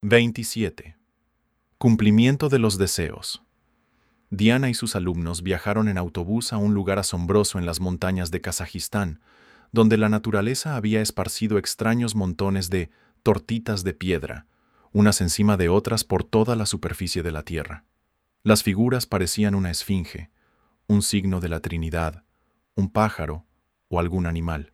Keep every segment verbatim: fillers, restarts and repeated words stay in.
veintisiete. Cumplimiento de los deseos. Diana y sus alumnos viajaron en autobús a un lugar asombroso en las montañas de Kazajistán, donde la naturaleza había esparcido extraños montones de tortitas de piedra, unas encima de otras por toda la superficie de la tierra. Las figuras parecían una esfinge, un signo de la Trinidad, un pájaro o algún animal.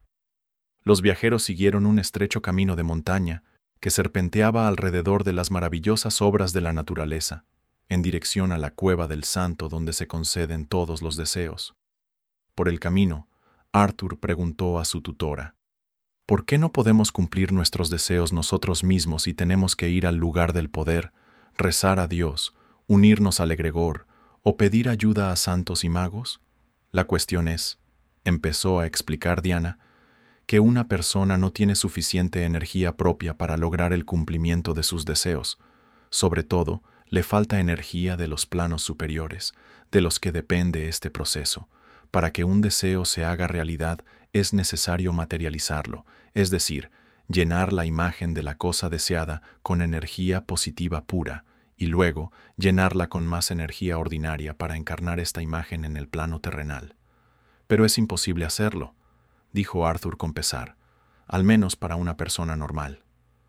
Los viajeros siguieron un estrecho camino de montaña que serpenteaba alrededor de las maravillosas obras de la naturaleza, en dirección a la cueva del santo donde se conceden todos los deseos. Por el camino, Arthur preguntó a su tutora: ¿por qué no podemos cumplir nuestros deseos nosotros mismos y tenemos que ir al lugar del poder, rezar a Dios, unirnos al egregor o pedir ayuda a santos y magos? La cuestión es, empezó a explicar Diana, que una persona no tiene suficiente energía propia para lograr el cumplimiento de sus deseos. Sobre todo, le falta energía de los planos superiores, de los que depende este proceso. Para que un deseo se haga realidad, es necesario materializarlo, es decir, llenar la imagen de la cosa deseada con energía positiva pura, y luego llenarla con más energía ordinaria para encarnar esta imagen en el plano terrenal. Pero es imposible hacerlo, dijo Arthur con pesar, al menos para una persona normal.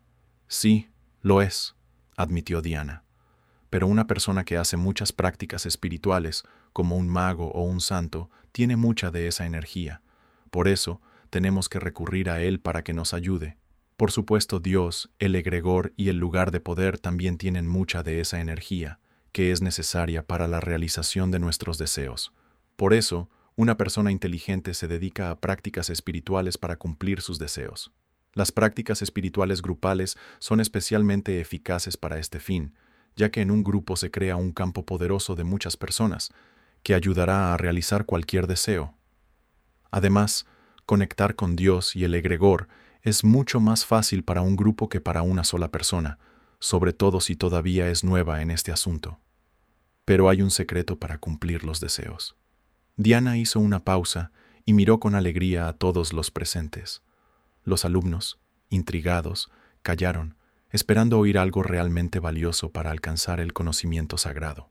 Sí, lo es, admitió Diana, pero una persona que hace muchas prácticas espirituales, como un mago o un santo, tiene mucha de esa energía. Por eso, tenemos que recurrir a él para que nos ayude. Por supuesto, Dios, el egregor y el lugar de poder también tienen mucha de esa energía, que es necesaria para la realización de nuestros deseos. Por eso, una persona inteligente se dedica a prácticas espirituales para cumplir sus deseos. Las prácticas espirituales grupales son especialmente eficaces para este fin, ya que en un grupo se crea un campo poderoso de muchas personas, que ayudará a realizar cualquier deseo. Además, conectar con Dios y el egregor es mucho más fácil para un grupo que para una sola persona, sobre todo si todavía es nueva en este asunto. Pero hay un secreto para cumplir los deseos. Diana hizo una pausa y miró con alegría a todos los presentes. Los alumnos, intrigados, callaron, esperando oír algo realmente valioso para alcanzar el conocimiento sagrado.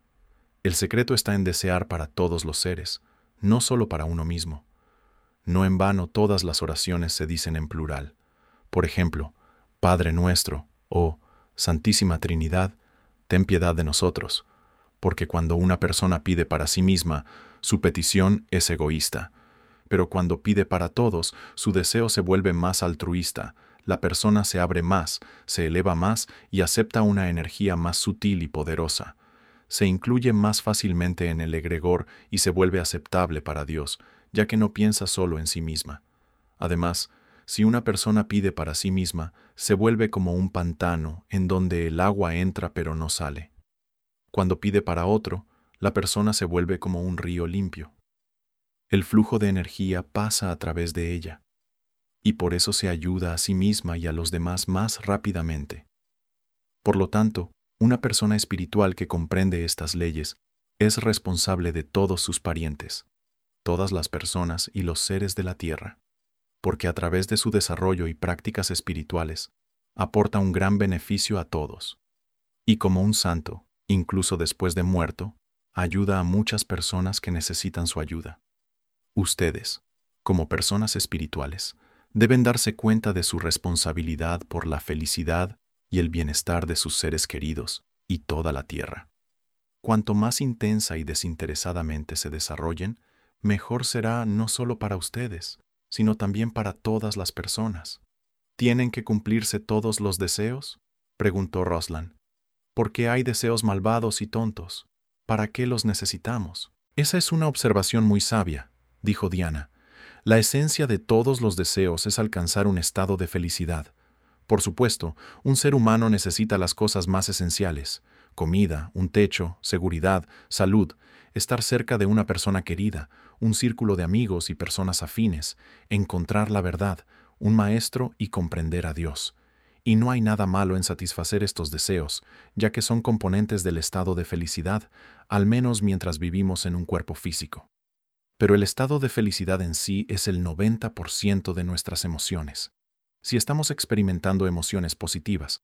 El secreto está en desear para todos los seres, no solo para uno mismo. No en vano todas las oraciones se dicen en plural. Por ejemplo, Padre nuestro o Santísima Trinidad, ten piedad de nosotros, porque cuando una persona pide para sí misma, su petición es egoísta. Pero cuando pide para todos, su deseo se vuelve más altruista, la persona se abre más, se eleva más y acepta una energía más sutil y poderosa. Se incluye más fácilmente en el egregor y se vuelve aceptable para Dios, ya que no piensa solo en sí misma. Además, si una persona pide para sí misma, se vuelve como un pantano en donde el agua entra pero no sale. Cuando pide para otro, la persona se vuelve como un río limpio. El flujo de energía pasa a través de ella, y por eso se ayuda a sí misma y a los demás más rápidamente. Por lo tanto, una persona espiritual que comprende estas leyes es responsable de todos sus parientes, todas las personas y los seres de la tierra, porque a través de su desarrollo y prácticas espirituales, aporta un gran beneficio a todos. Y como un santo, incluso después de muerto, ayuda a muchas personas que necesitan su ayuda. Ustedes, como personas espirituales, deben darse cuenta de su responsabilidad por la felicidad y el bienestar de sus seres queridos y toda la tierra. Cuanto más intensa y desinteresadamente se desarrollen, mejor será no solo para ustedes, sino también para todas las personas. ¿Tienen que cumplirse todos los deseos?, preguntó Roslan. ¿Por qué hay deseos malvados y tontos? ¿Para qué los necesitamos? Esa es una observación muy sabia, dijo Diana. La esencia de todos los deseos es alcanzar un estado de felicidad. Por supuesto, un ser humano necesita las cosas más esenciales: comida, un techo, seguridad, salud, estar cerca de una persona querida, un círculo de amigos y personas afines, encontrar la verdad, un maestro y comprender a Dios. Y no hay nada malo en satisfacer estos deseos, ya que son componentes del estado de felicidad, al menos mientras vivimos en un cuerpo físico. Pero el estado de felicidad en sí es el noventa por ciento de nuestras emociones. Si estamos experimentando emociones positivas,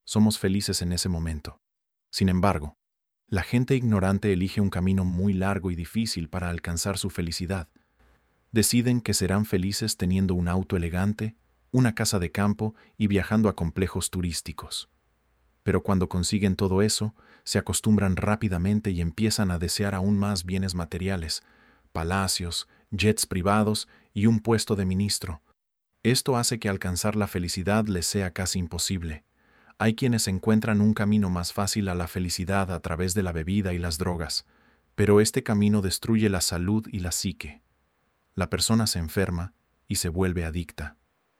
somos felices en ese momento. Sin embargo, la gente ignorante elige un camino muy largo y difícil para alcanzar su felicidad. Deciden que serán felices teniendo un auto elegante, una casa de campo y viajando a complejos turísticos. Pero cuando consiguen todo eso, se acostumbran rápidamente y empiezan a desear aún más bienes materiales, palacios, jets privados y un puesto de ministro. Esto hace que alcanzar la felicidad les sea casi imposible. Hay quienes encuentran un camino más fácil a la felicidad a través de la bebida y las drogas, pero este camino destruye la salud y la psique. La persona se enferma y se vuelve adicta.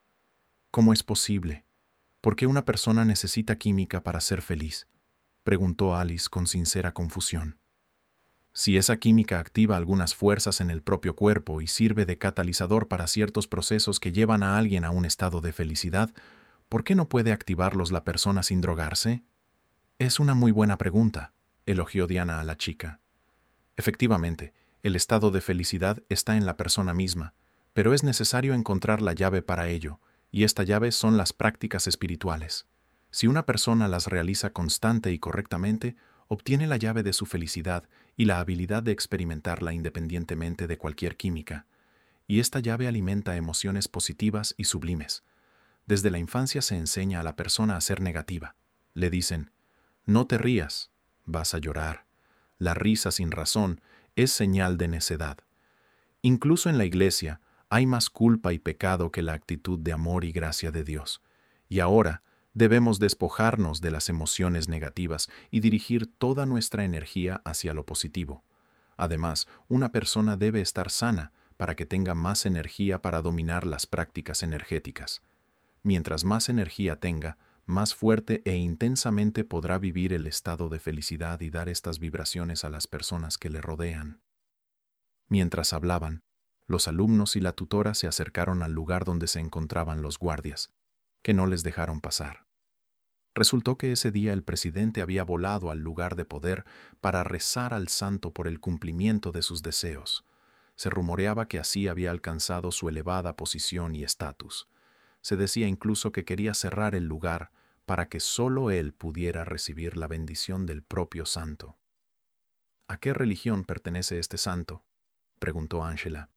¿Cómo es posible? ¿Por qué una persona necesita química para ser feliz?, preguntó Alice con sincera confusión. Si esa química activa algunas fuerzas en el propio cuerpo y sirve de catalizador para ciertos procesos que llevan a alguien a un estado de felicidad, ¿por qué no puede activarlos la persona sin drogarse? Es una muy buena pregunta, elogió Diana a la chica. Efectivamente, el estado de felicidad está en la persona misma, pero es necesario encontrar la llave para ello, y esta llave son las prácticas espirituales. Si una persona las realiza constante y correctamente, obtiene la llave de su felicidad y la habilidad de experimentarla independientemente de cualquier química. Y esta llave alimenta emociones positivas y sublimes. Desde la infancia se enseña a la persona a ser negativa. Le dicen, no te rías, vas a llorar. La risa sin razón es señal de necedad. Incluso en la iglesia hay más culpa y pecado que la actitud de amor y gracia de Dios. Y ahora debemos despojarnos de las emociones negativas y dirigir toda nuestra energía hacia lo positivo. Además, una persona debe estar sana para que tenga más energía para dominar las prácticas energéticas. Mientras más energía tenga, más fuerte e intensamente podrá vivir el estado de felicidad y dar estas vibraciones a las personas que le rodean. Mientras hablaban, los alumnos y la tutora se acercaron al lugar donde se encontraban los guardias, que no les dejaron pasar. Resultó que ese día el presidente había volado al lugar de poder para rezar al santo por el cumplimiento de sus deseos. Se rumoreaba que así había alcanzado su elevada posición y estatus. Se decía incluso que quería cerrar el lugar para que solo él pudiera recibir la bendición del propio santo. ¿A qué religión pertenece este santo?, preguntó Angela.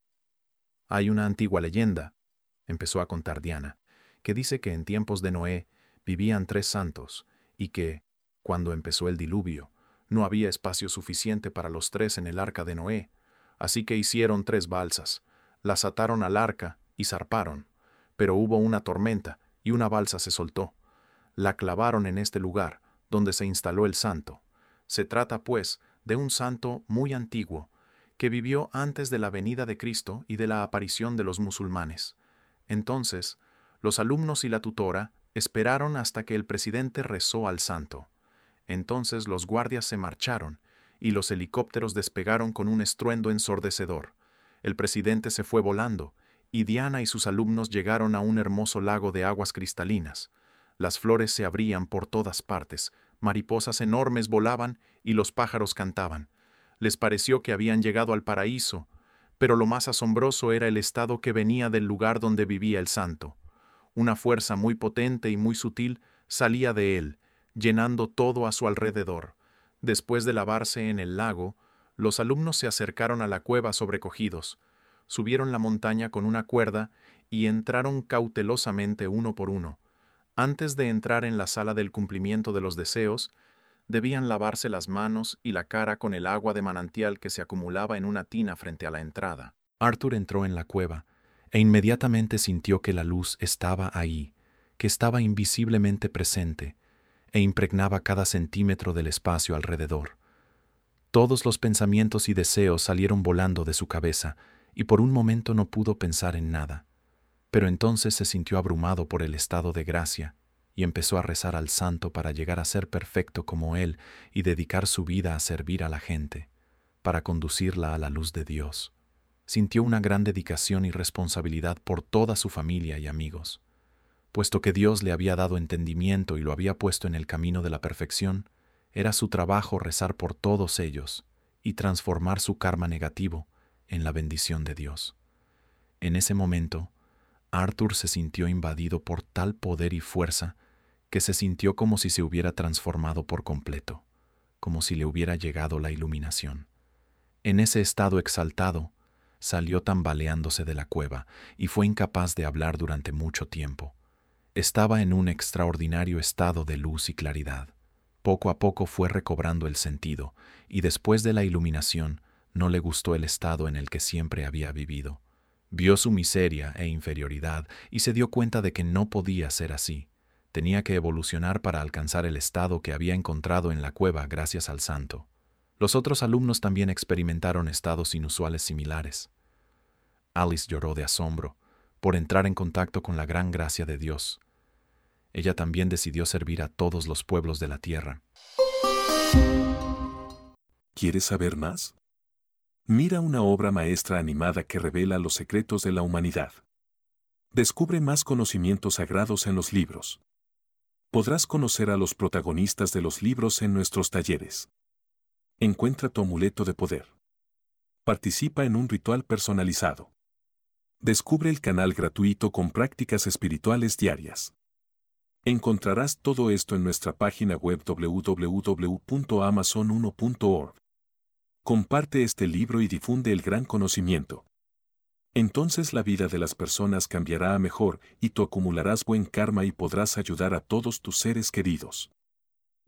Hay una antigua leyenda, empezó a contar Diana, que dice que en tiempos de Noé vivían tres santos y que, cuando empezó el diluvio, no había espacio suficiente para los tres en el arca de Noé, así que hicieron tres balsas, las ataron al arca y zarparon. Pero hubo una tormenta y una balsa se soltó. La clavaron en este lugar, donde se instaló el santo. Se trata, pues, de un santo muy antiguo, que vivió antes de la venida de Cristo y de la aparición de los musulmanes. Entonces, los alumnos y la tutora esperaron hasta que el presidente rezó al santo. Entonces los guardias se marcharon, y los helicópteros despegaron con un estruendo ensordecedor. El presidente se fue volando, y Diana y sus alumnos llegaron a un hermoso lago de aguas cristalinas. Las flores se abrían por todas partes, mariposas enormes volaban y los pájaros cantaban. Les pareció que habían llegado al paraíso, pero lo más asombroso era el estado que venía del lugar donde vivía el santo. Una fuerza muy potente y muy sutil salía de él, llenando todo a su alrededor. Después de lavarse en el lago, los alumnos se acercaron a la cueva sobrecogidos. Subieron la montaña con una cuerda y entraron cautelosamente uno por uno. Antes de entrar en la sala del cumplimiento de los deseos, debían lavarse las manos y la cara con el agua de manantial que se acumulaba en una tina frente a la entrada. Arthur entró en la cueva e inmediatamente sintió que la luz estaba ahí, que estaba invisiblemente presente e impregnaba cada centímetro del espacio alrededor. Todos los pensamientos y deseos salieron volando de su cabeza y por un momento no pudo pensar en nada. Pero entonces se sintió abrumado por el estado de gracia y empezó a rezar al santo para llegar a ser perfecto como él y dedicar su vida a servir a la gente, para conducirla a la luz de Dios. Sintió una gran dedicación y responsabilidad por toda su familia y amigos. Puesto que Dios le había dado entendimiento y lo había puesto en el camino de la perfección, era su trabajo rezar por todos ellos y transformar su karma negativo en la bendición de Dios. En ese momento, Arthur se sintió invadido por tal poder y fuerza que se sintió como si se hubiera transformado por completo, como si le hubiera llegado la iluminación. En ese estado exaltado, salió tambaleándose de la cueva y fue incapaz de hablar durante mucho tiempo. Estaba en un extraordinario estado de luz y claridad. Poco a poco fue recobrando el sentido, y después de la iluminación, no le gustó el estado en el que siempre había vivido. Vio su miseria e inferioridad y se dio cuenta de que no podía ser así. Tenía que evolucionar para alcanzar el estado que había encontrado en la cueva gracias al santo. Los otros alumnos también experimentaron estados inusuales similares. Alice lloró de asombro por entrar en contacto con la gran gracia de Dios. Ella también decidió servir a todos los pueblos de la tierra. ¿Quieres saber más? Mira una obra maestra animada que revela los secretos de la humanidad. Descubre más conocimientos sagrados en los libros. Podrás conocer a los protagonistas de los libros en nuestros talleres. Encuentra tu amuleto de poder. Participa en un ritual personalizado. Descubre el canal gratuito con prácticas espirituales diarias. Encontrarás todo esto en nuestra página web doble u doble u doble u punto amazon uno punto org. Comparte este libro y difunde el gran conocimiento. Entonces la vida de las personas cambiará a mejor y tú acumularás buen karma y podrás ayudar a todos tus seres queridos.